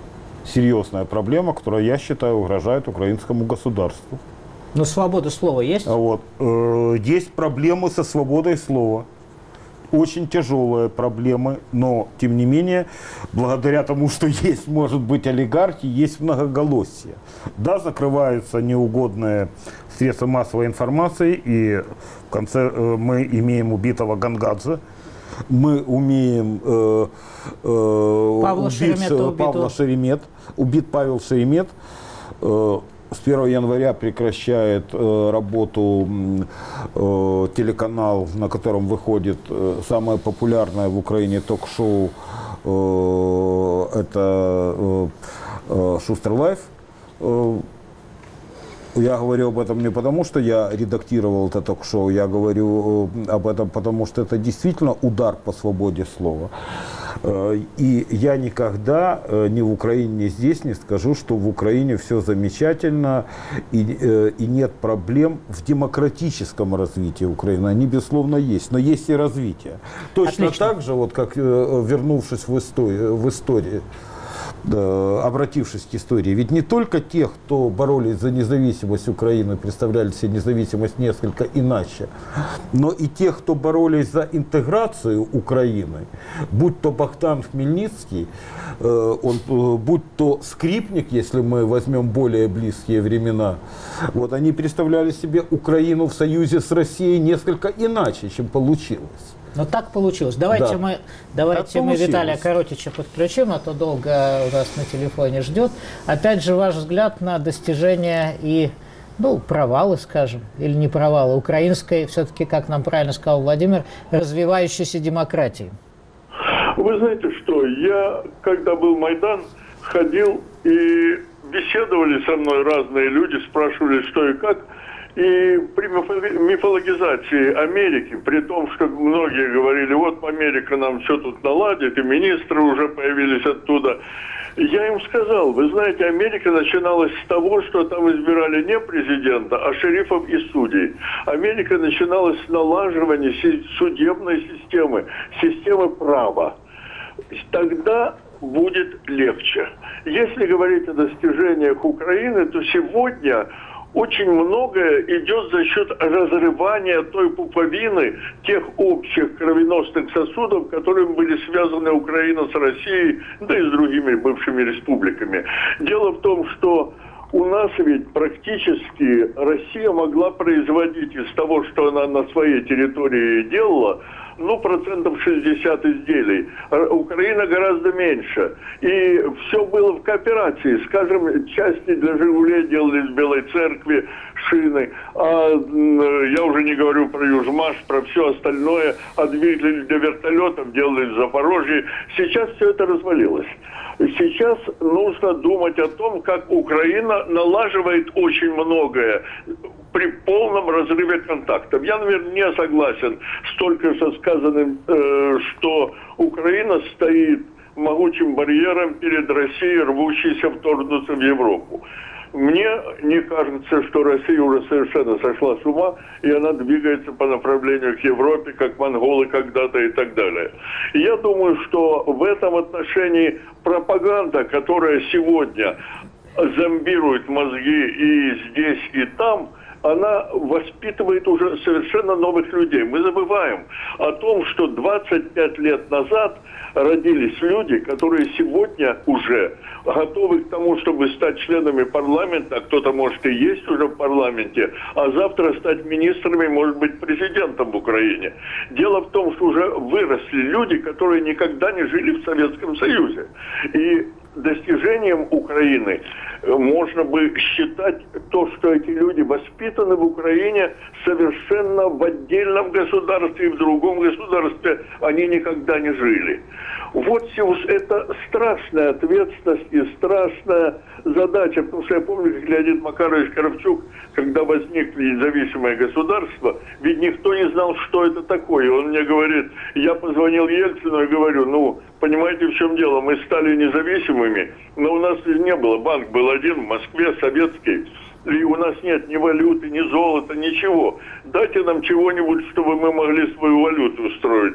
S3: серьезная проблема, которая, я считаю, угрожает украинскому государству.
S1: Но свобода слова есть?
S3: Вот. Есть проблемы со свободой слова. Очень тяжелые проблемы, но, тем не менее, благодаря тому, что есть, может быть, олигархи, есть многоголосие. Да, закрываются неугодные средства массовой информации, и в конце мы имеем убитого Гангадзе, мы умеем э, э,
S1: Павла
S3: убить
S1: Шеремета
S3: Павла Шеремет, убит Павел Шеремет. Э, С первого января прекращает э, работу э, телеканал, на котором выходит э, самое популярное в Украине ток-шоу, э, это э, э, Шустер Лайф. Э, я говорю об этом не потому, что я редактировал это ток-шоу, я говорю э, об этом потому, что это действительно удар по свободе слова. И я никогда ни в Украине, ни здесь не скажу, что в Украине все замечательно и, и нет проблем в демократическом развитии Украины. Они, безусловно, есть, но есть и развитие. Точно Отлично. Так же, вот как вернувшись в историю, в историю, обратившись к истории, ведь не только тех, кто боролись за независимость Украины, представляли себе независимость несколько иначе, но и тех, кто боролись за интеграцию Украины, будь то Богдан Хмельницкий, он, будь то Скрипник, если мы возьмем более близкие времена, вот, они представляли себе Украину в союзе с Россией несколько иначе, чем получилось.
S1: Но так получилось. Давайте
S3: да.
S1: мы, давайте мы Виталия Коротича подключим, а то долго у нас на телефоне ждет. Опять же, ваш взгляд на достижения и, ну, провалы, скажем, или не провалы украинской, все-таки, как нам правильно сказал Владимир, развивающейся демократии.
S4: Вы знаете что, я, когда был Майдан, ходил и беседовали со мной разные люди, спрашивали, что и как. И при мифологизации Америки, при том, что многие говорили, вот Америка нам все тут наладит, и министры уже появились оттуда, я им сказал, вы знаете, Америка начиналась с того, что там избирали не президента, а шерифов и судей. Америка начиналась с налаживания судебной системы, системы права. Тогда будет легче. Если говорить о достижениях Украины, то сегодня очень многое идет за счет разрывания той пуповины, тех общих кровеносных сосудов, которыми были связаны Украина с Россией, да и с другими бывшими республиками. Дело в том, что у нас ведь практически Россия могла производить из того, что она на своей территории делала, ну, процентов шестьдесят изделий. Украина гораздо меньше. И все было в кооперации. Скажем, части для «Жигулей» делали из Белой Церкви, шины. А я уже не говорю про Южмаш, про все остальное. А двигатели для вертолетов делали из Запорожья. Сейчас все это развалилось. Сейчас нужно думать о том, как Украина налаживает очень многое при полном разрыве контактов. Я, наверное, не согласен с только что сказанным, э, что Украина стоит могучим барьером перед Россией, рвущейся вторгнуться в Европу. Мне не кажется, что Россия уже совершенно сошла с ума, и она двигается по направлению к Европе, как монголы когда-то и так далее. И я думаю, что в этом отношении пропаганда, которая сегодня зомбирует мозги и здесь, и там, она воспитывает уже совершенно новых людей. Мы забываем о том, что двадцать пять лет назад родились люди, которые сегодня уже готовы к тому, чтобы стать членами парламента, а кто-то, может, и есть уже в парламенте, а завтра стать министрами, может быть, президентом в Украине. Дело в том, что уже выросли люди, которые никогда не жили в Советском Союзе. И достижением Украины можно бы считать то, что эти люди воспитаны в Украине совершенно в отдельном государстве и в другом государстве они никогда не жили. Вот это страшная ответственность и страшная задача, потому что я помню, как Леонид Макарович Кравчук, когда возникло независимое государство, ведь никто не знал, что это такое. И он мне говорит, я позвонил Ельцину и говорю, ну, понимаете, в чем дело, мы стали независимыми, но у нас не было, банк был один в Москве, советский, и у нас нет ни валюты, ни золота, ничего. Дайте нам чего-нибудь, чтобы мы могли свою валюту устроить.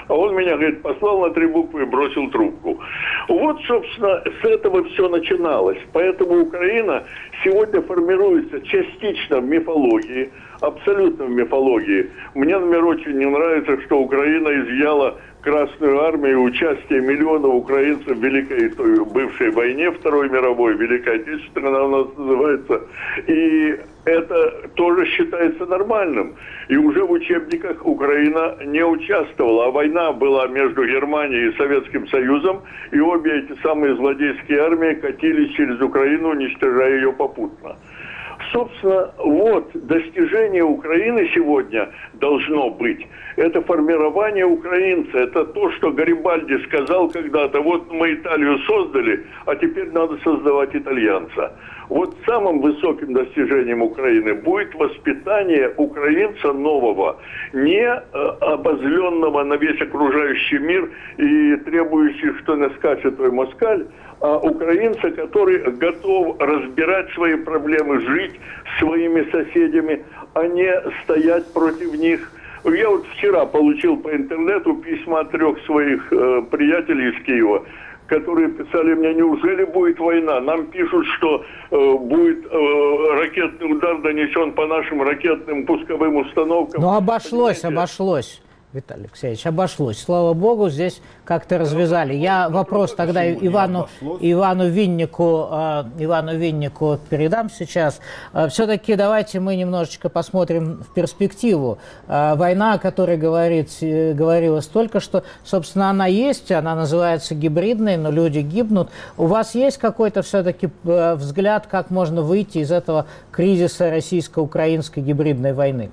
S4: А он меня, говорит, послал на три буквы и бросил трубку. Вот, собственно, с этого все начиналось. Поэтому Украина сегодня формируется частично в мифологии, абсолютно в мифологии. Мне, например, очень не нравится, что Украина изъяла Красную Армию и участие миллионов украинцев в Великой, той бывшей войне Второй мировой, Великой Отечественной, она у нас называется. И это тоже считается нормальным. И уже в учебниках Украина не участвовала. А война была между Германией и Советским Союзом. И обе эти самые злодейские армии катились через Украину, уничтожая ее попутно. Собственно, вот достижение Украины сегодня должно быть. Это формирование украинца. Это то, что Гарибальди сказал когда-то. Вот мы Италию создали, а теперь надо создавать итальянца. Вот самым высоким достижением Украины будет воспитание украинца нового, не обозленного на весь окружающий мир и требующий, что не скачет той москаль, а украинца, который готов разбирать свои проблемы, жить с своими соседями, а не стоять против них. Я вот вчера получил по интернету письма от трех своих э, приятелей из Киева, которые писали мне: неужели будет война? Нам пишут, что э, будет э, ракетный удар нанесен по нашим ракетным пусковым установкам.
S1: Ну, обошлось, Понимаете? обошлось. Виталий Алексеевич, обошлось. Слава богу, здесь как-то развязали. Я вопрос тогда Ивану, Ивану Виннику, э, Ивану Виннику передам сейчас. Э, все-таки давайте мы немножечко посмотрим в перспективу. Э, война, о которой говорит, э, говорилось только что, собственно, она есть, она называется гибридной, но люди гибнут. У вас есть какой-то все-таки э, взгляд, как можно выйти из этого кризиса российско-украинской гибридной войны?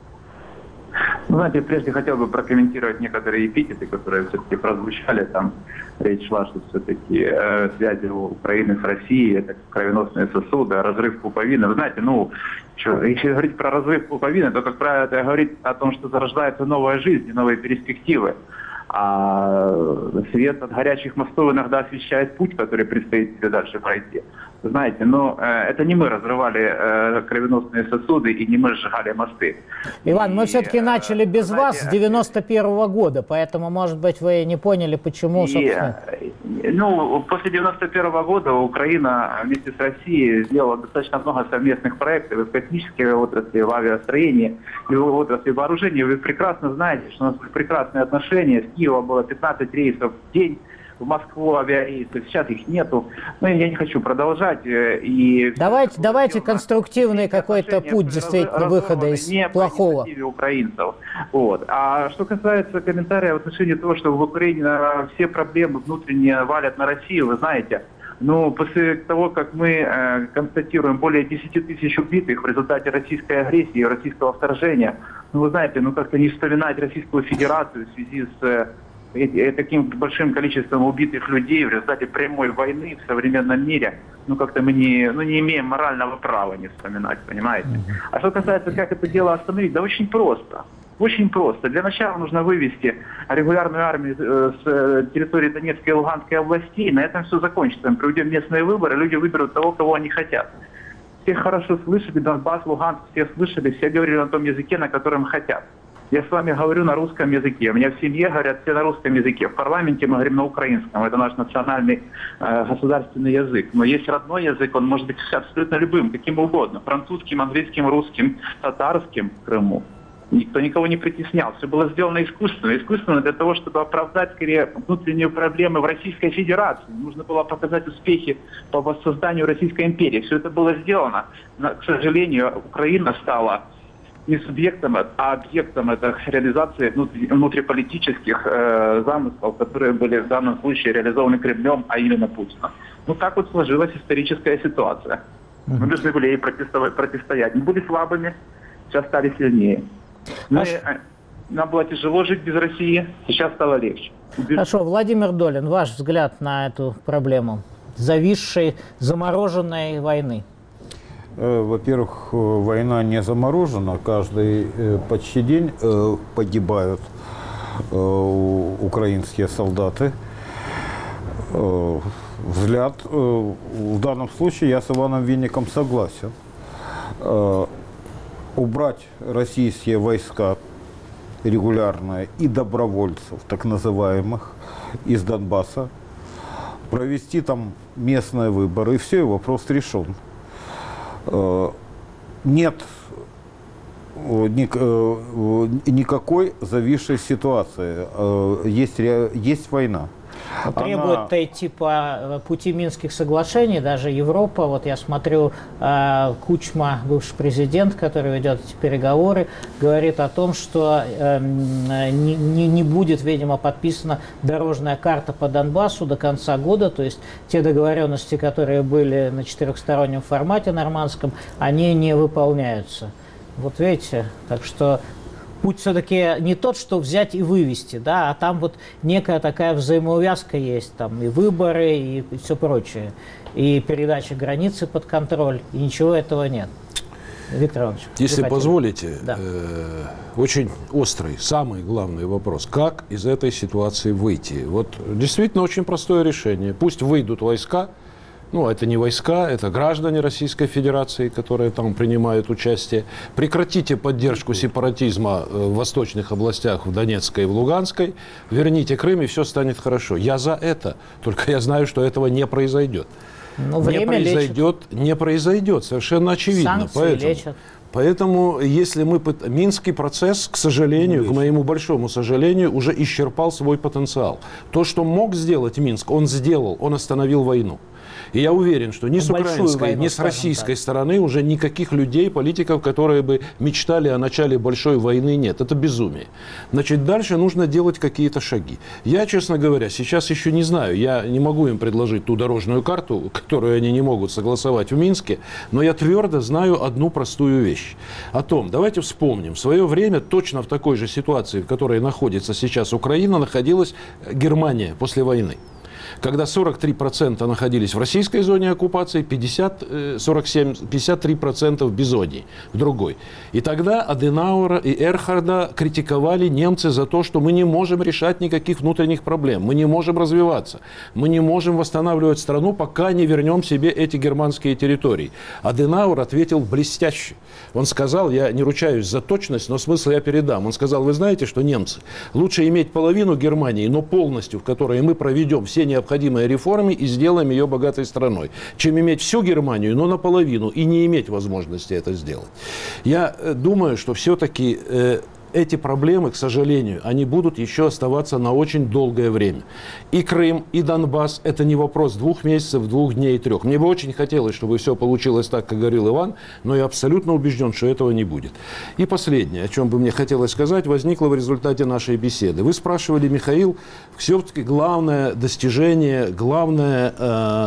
S15: Ну, знаете, прежде хотел бы прокомментировать некоторые эпитеты, которые все-таки прозвучали. Там речь шла, что все-таки э, связи Украины с Россией — это кровеносные сосуды, разрыв пуповины. Вы знаете, ну, что, если говорить про разрыв пуповины, то, как правило, это говорит о том, что зарождается новая жизнь, новые перспективы. А свет от горячих мостов иногда освещает путь, который предстоит тебе дальше пройти. Знаете, но э, это не мы разрывали э, кровеносные сосуды и не мы сжигали мосты.
S1: Иван,
S15: и,
S1: мы все-таки начали без
S15: знаете,
S1: вас с девяносто первого года, поэтому, может быть, вы не поняли, почему, собственно...
S15: И, ну, после девяносто первого года Украина вместе с Россией сделала достаточно много совместных проектов и в космической отрасли, в авиастроении, и в отрасли вооружения. Вы прекрасно знаете, что у нас прекрасные отношения. С Киева было пятнадцать рейсов в день. В Москву авиарейсы, сейчас их нету. Но я не хочу продолжать. И
S1: давайте давайте конструктивный какой-то путь действительно выхода из
S15: не
S1: плохого.
S15: Не украинцев. Вот. А что касается комментария в отношении того, что в Украине все проблемы внутренние валят на Россию, вы знаете, ну, после того, как мы э, констатируем более десяти тысяч убитых в результате российской агрессии, российского вторжения, ну, вы знаете, ну, как-то не вспоминать Российскую Федерацию в связи с таким большим количеством убитых людей в результате прямой войны в современном мире, ну как-то мы не, ну, не имеем морального права не вспоминать, понимаете? А что касается, как это дело остановить, да очень просто. Очень просто. Для начала нужно вывести регулярную армию с территории Донецкой и Луганской областей, на этом все закончится. Мы проведем местные выборы, люди выберут того, кого они хотят. Все хорошо слышали, Донбасс, Луганск, все слышали, все говорили на том языке, на котором хотят. Я с вами говорю на русском языке. У меня в семье говорят все на русском языке. В парламенте мы говорим на украинском. Это наш национальный э, государственный язык. Но есть родной язык, он может быть абсолютно любым, каким угодно. Французским, английским, русским, татарским в Крыму. Никто никого не притеснял. Все было сделано искусственно. Искусственно для того, чтобы оправдать, скорее, внутренние проблемы в Российской Федерации. Нужно было показать успехи по воссозданию Российской империи. Все это было сделано. Но, к сожалению, Украина стала не субъектом, а объектом это реализации внутриполитических э, замыслов, которые были в данном случае реализованы Кремлем, а именно Путиным. Ну, так вот сложилась историческая ситуация. Мы должны были ей противостоять. Мы были слабыми, сейчас стали сильнее. Ну, и, нам было тяжело жить без России, сейчас стало легче.
S1: Хорошо, Владимир Долин, ваш взгляд на эту проблему зависшей, замороженной войны?
S3: Во-первых, война не заморожена. Каждый почти день погибают украинские солдаты. Взгляд, в данном случае я с Иваном Винником согласен. Убрать российские войска регулярно и добровольцев, так называемых, из Донбасса, провести там местные выборы, и все, и вопрос решен. Нет никакой зависшей ситуации. Есть, есть война.
S1: Требует Она... идти по пути Минских соглашений, даже Европа. Вот я смотрю, Кучма, бывший президент, который ведет эти переговоры, говорит о том, что не, не будет, видимо, подписана дорожная карта по Донбассу до конца года. То есть те договоренности, которые были на четырехстороннем формате нормандском, они не выполняются. Вот видите, так что путь все-таки не тот, что взять и вывести, да, а там вот некая такая взаимоувязка есть, там и выборы, и, и все прочее, и передача границы под контроль, и ничего этого нет. Виктор Иванович,
S2: если
S1: хотели?
S2: позволите,
S1: да.
S2: э, очень острый, самый главный вопрос, как из этой ситуации выйти? Вот действительно очень простое решение. Пусть выйдут войска. Ну, это не войска, это граждане Российской Федерации, которые там принимают участие. Прекратите поддержку сепаратизма в восточных областях, в Донецкой и в Луганской. Верните Крым, и все станет хорошо. Я за это, только я знаю, что этого не произойдет.
S1: Но
S2: не
S1: время
S2: произойдет,
S1: лечит.
S2: Не произойдет, совершенно очевидно.
S1: Санкции
S2: Поэтому,
S1: лечат.
S2: Поэтому, если мы... Минский процесс, к сожалению, к моему большому сожалению, уже исчерпал свой потенциал. То, что мог сделать Минск, он сделал, он остановил войну. И я уверен, что ни с украинской, войну, ни с российской так. стороны уже никаких людей, политиков, которые бы мечтали о начале большой войны, нет. Это безумие. Значит, дальше нужно делать какие-то шаги. Я, честно говоря, сейчас еще не знаю. Я не могу им предложить ту дорожную карту, которую они не могут согласовать в Минске. Но я твердо знаю одну простую вещь. О том, давайте вспомним. В свое время точно в такой же ситуации, в которой находится сейчас Украина, находилась Германия после войны. Когда сорок три процента находились в российской зоне оккупации, пятьдесят, сорок семь, пятьдесят три процента в беззонии, в другой. И тогда Аденауэра и Эрхарда критиковали немцы за то, что мы не можем решать никаких внутренних проблем, мы не можем развиваться, мы не можем восстанавливать страну, пока не вернем себе эти германские территории. Аденауэр ответил блестяще. Он сказал, я не ручаюсь за точность, но смысл я передам. Он сказал, вы знаете, что немцы, лучше иметь половину Германии, но полностью, в которой мы проведем все необходимые реформы и сделаем ее богатой страной, чем иметь всю Германию, но наполовину, и не иметь возможности это сделать. Я думаю, что все-таки э, эти проблемы, к сожалению, они будут еще оставаться на очень долгое время. И Крым, и Донбасс – это не вопрос двух месяцев, двух дней, трех. Мне бы очень хотелось, чтобы все получилось так, как говорил Иван, но я абсолютно убежден, что этого не будет. И последнее, о чем бы мне хотелось сказать, возникло в результате нашей беседы. Вы спрашивали, Михаил, все-таки главное достижение, главное... Э,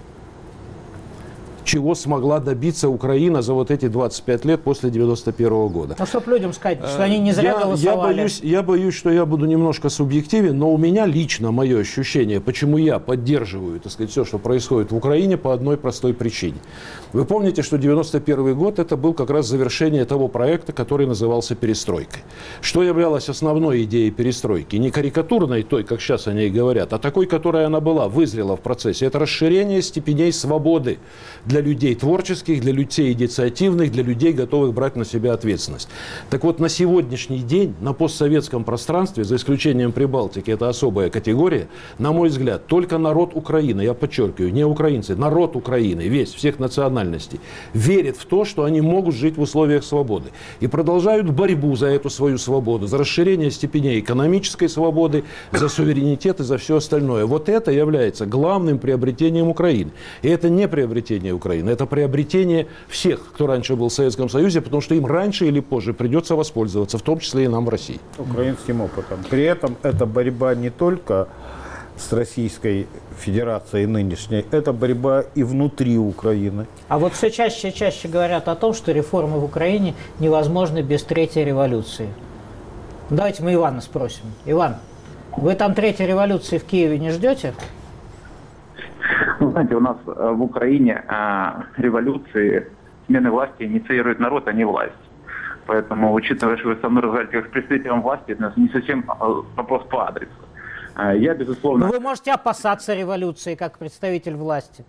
S2: чего смогла добиться Украина за вот эти двадцать пять лет после девяносто первого года.
S1: Ну, чтобы людям сказать, что они не зря
S2: я,
S1: голосовали.
S2: Я боюсь, я боюсь, что я буду немножко субъективен, но у меня лично мое ощущение, почему я поддерживаю, так сказать, все, что происходит в Украине, по одной простой причине. Вы помните, что девяносто первый год это был как раз завершение того проекта, который назывался «Перестройкой». Что являлось основной идеей перестройки? Не карикатурной той, как сейчас о ней говорят, а такой, которая она была, вызрела в процессе. Это расширение степеней свободы для людей творческих, для людей инициативных, для людей, готовых брать на себя ответственность. Так вот, на сегодняшний день на постсоветском пространстве, за исключением Прибалтики, это особая категория, на мой взгляд, только народ Украины, я подчеркиваю, не украинцы, народ Украины, весь, всех национальностей, верит в то, что они могут жить в условиях свободы. И продолжают борьбу за эту свою свободу, за расширение степеней экономической свободы, за суверенитет и за все остальное. Вот это является главным приобретением Украины. И это не приобретение Украины. Это приобретение всех, кто раньше был в Советском Союзе, потому что им раньше или позже придется воспользоваться, в том числе и нам в России.
S3: Украинским опытом. При этом эта борьба не только с Российской Федерацией нынешней, это борьба и внутри Украины.
S1: А вот все чаще и чаще говорят о том, что реформы в Украине невозможны без третьей революции. Давайте мы Ивана спросим. Иван, вы там третьей революции в Киеве не ждете?
S15: Ну, знаете, у нас в Украине а, революции, смены власти инициирует народ, а не власть. Поэтому, учитывая, что вы со мной разговариваете как с представителем власти, это не совсем вопрос по адресу. А, я, безусловно...
S1: Но вы можете опасаться революции как представитель власти.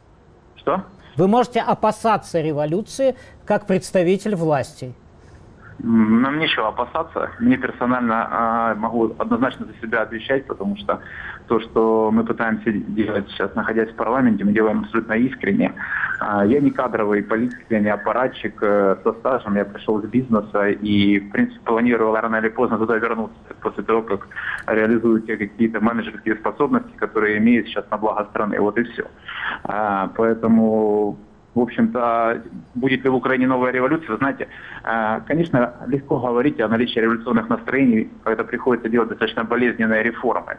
S15: Что?
S1: Вы можете опасаться революции как представитель власти.
S15: нам нечего опасаться. Мне персонально э, могу однозначно за себя отвечать, потому что то, что мы пытаемся делать сейчас, находясь в парламенте, мы делаем абсолютно искренне. Э, я не кадровый политик, я не аппаратчик э, со стажем, я пришел из бизнеса и, в принципе, планировал рано или поздно туда вернуться после того, как реализую те какие-то менеджерские способности, которые имею сейчас на благо страны. Вот и все. Э, поэтому... В общем-то, будет ли в Украине новая революция, вы знаете, конечно, легко говорить о наличии революционных настроений, когда приходится делать достаточно болезненные реформы.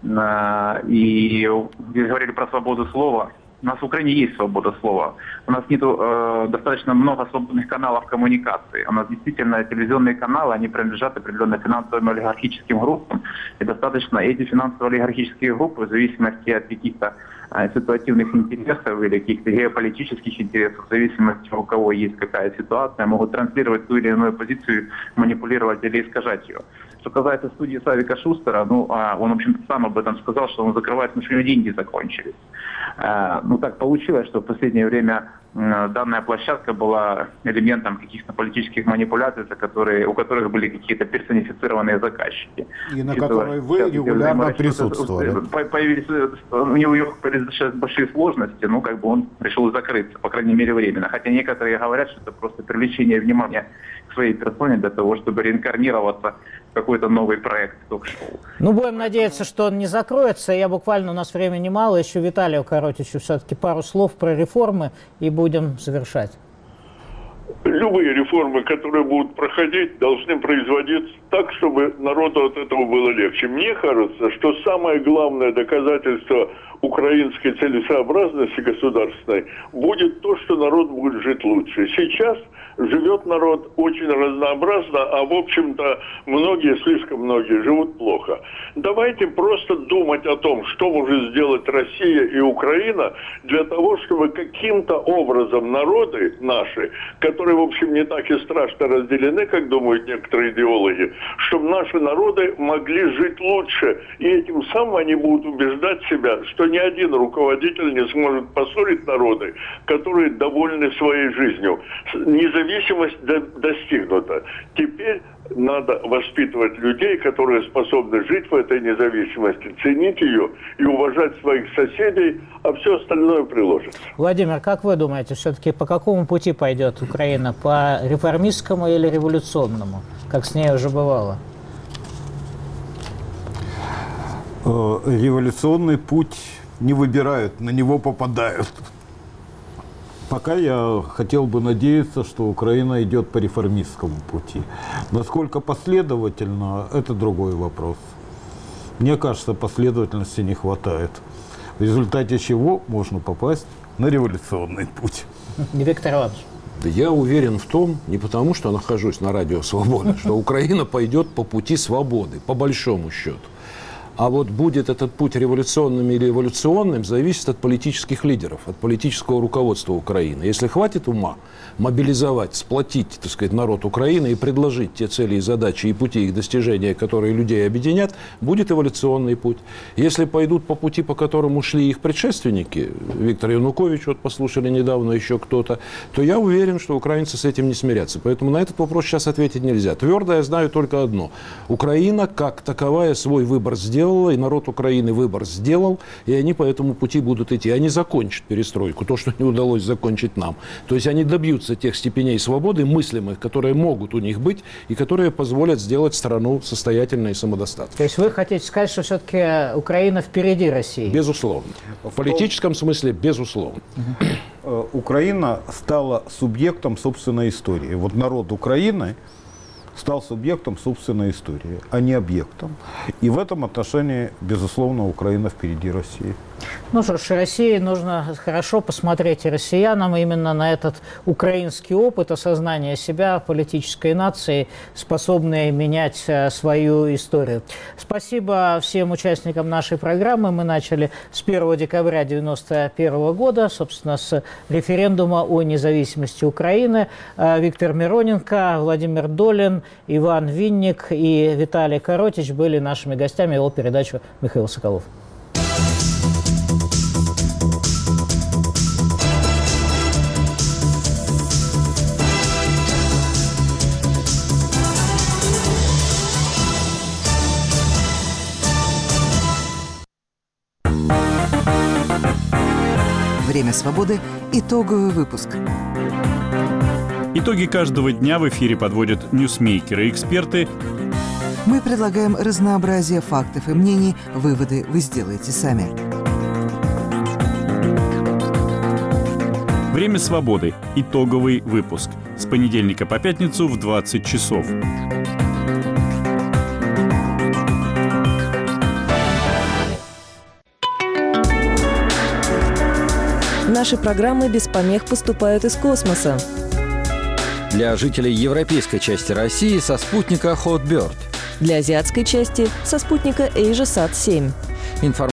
S15: И здесь говорили про свободу слова. У нас в Украине есть свобода слова. У нас нет э, достаточно много свободных каналов коммуникации. У нас действительно телевизионные каналы, они принадлежат определенно финансовым олигархическим группам. И достаточно эти финансово-олигархические группы, в зависимости от каких-то э, ситуативных интересов или каких-то геополитических интересов, в зависимости у кого есть какая ситуация, могут транслировать ту или иную позицию, манипулировать или искажать ее. Что касается студии Савика Шустера, ну, он, в общем-то, сам об этом сказал, что он закрывает, потому что у него деньги закончились. Ну, так получилось, что в последнее время данная площадка была элементом каких-то политических манипуляций, которые, у которых были какие-то персонифицированные заказчики.
S3: И на которые вы регулярно присутствовали.
S15: Появились, у него появились сейчас большие сложности, ну, как бы он решил закрыться, по крайней мере, временно. Хотя некоторые говорят, что это просто привлечение внимания к своей персоне для того, чтобы реинкарнироваться в какой-то новый проект ток-шоу.
S1: Ну, будем надеяться, что он не закроется. Я буквально, у нас времени мало, еще Виталию Коротичу все-таки пару слов про реформы и будем завершать.
S4: Любые реформы, которые будут проходить, должны производиться так, чтобы народу от этого было легче. Мне кажется, что самое главное доказательство украинской целесообразности государственной будет то, что народ будет жить лучше. Сейчас живет народ очень разнообразно, а в общем-то многие, слишком многие живут плохо. Давайте просто думать о том, что может сделать Россия и Украина для того, чтобы каким-то образом народы наши, которые, в общем, не так и страшно разделены, как думают некоторые идеологи, чтобы наши народы могли жить лучше. И этим самым они будут убеждать себя, что ни один руководитель не сможет поссорить народы, которые довольны своей жизнью. Независимость достигнута. Теперь надо воспитывать людей, которые способны жить в этой независимости, ценить ее и уважать своих соседей, а все остальное приложится.
S1: Владимир, как вы думаете, все-таки по какому пути пойдет Украина? По реформистскому или революционному, как с ней уже бывало?
S3: Революционный путь не выбирают, на него попадают. Пока я хотел бы надеяться, что Украина идет по реформистскому пути. Насколько последовательно, это другой вопрос. Мне кажется, последовательности не хватает. В результате чего можно попасть на революционный путь.
S1: Виктор Иванович.
S2: Я уверен в том, не потому что нахожусь на радио «Свобода», что Украина пойдет по пути свободы, по большому счету. А вот будет этот путь революционным или эволюционным, зависит от политических лидеров, от политического руководства Украины. Если хватит ума мобилизовать, сплотить, так сказать, народ Украины и предложить те цели и задачи и пути их достижения, которые людей объединят, будет эволюционный путь. Если пойдут по пути, по которому шли их предшественники, Виктор Янукович, вот послушали недавно еще кто-то, то я уверен, что украинцы с этим не смирятся. Поэтому на этот вопрос сейчас ответить нельзя. Твердо я знаю только одно. Украина, как таковая, свой выбор сделала, и народ Украины выбор сделал, и они по этому пути будут идти. Они закончат перестройку, то, что не удалось закончить нам. То есть они добьются тех степеней свободы мыслимых, которые могут у них быть, и которые позволят сделать страну состоятельной и самодостаточной.
S1: То есть вы хотите сказать, что все-таки Украина впереди России?
S2: Безусловно. В политическом смысле, безусловно.
S3: Украина стала субъектом собственной истории. Вот народ Украины стал субъектом собственной истории, а не объектом. И в этом отношении, безусловно, Украина впереди России.
S1: Ну что ж, России нужно хорошо посмотреть и россиянам именно на этот украинский опыт осознания себя политической нации, способной менять свою историю. Спасибо всем участникам нашей программы. Мы начали с первого декабря девяносто первого года, собственно, с референдума о независимости Украины. Виктор Мироненко, Владимир Долин, Иван Винник и Виталий Коротич были нашими гостями. Вел передачу Михаил Соколов.
S16: «Время свободы». Итоговый выпуск.
S17: Итоги каждого дня в эфире подводят ньюсмейкеры и эксперты.
S16: Мы предлагаем разнообразие фактов и мнений. Выводы вы сделаете сами.
S17: «Время свободы». Итоговый выпуск. С понедельника по пятницу в двадцать часов.
S18: Наши программы без помех поступают из космоса.
S19: Для жителей европейской части России со спутника Hotbird.
S18: Для азиатской части со спутника AsiaSat семь.
S19: Информация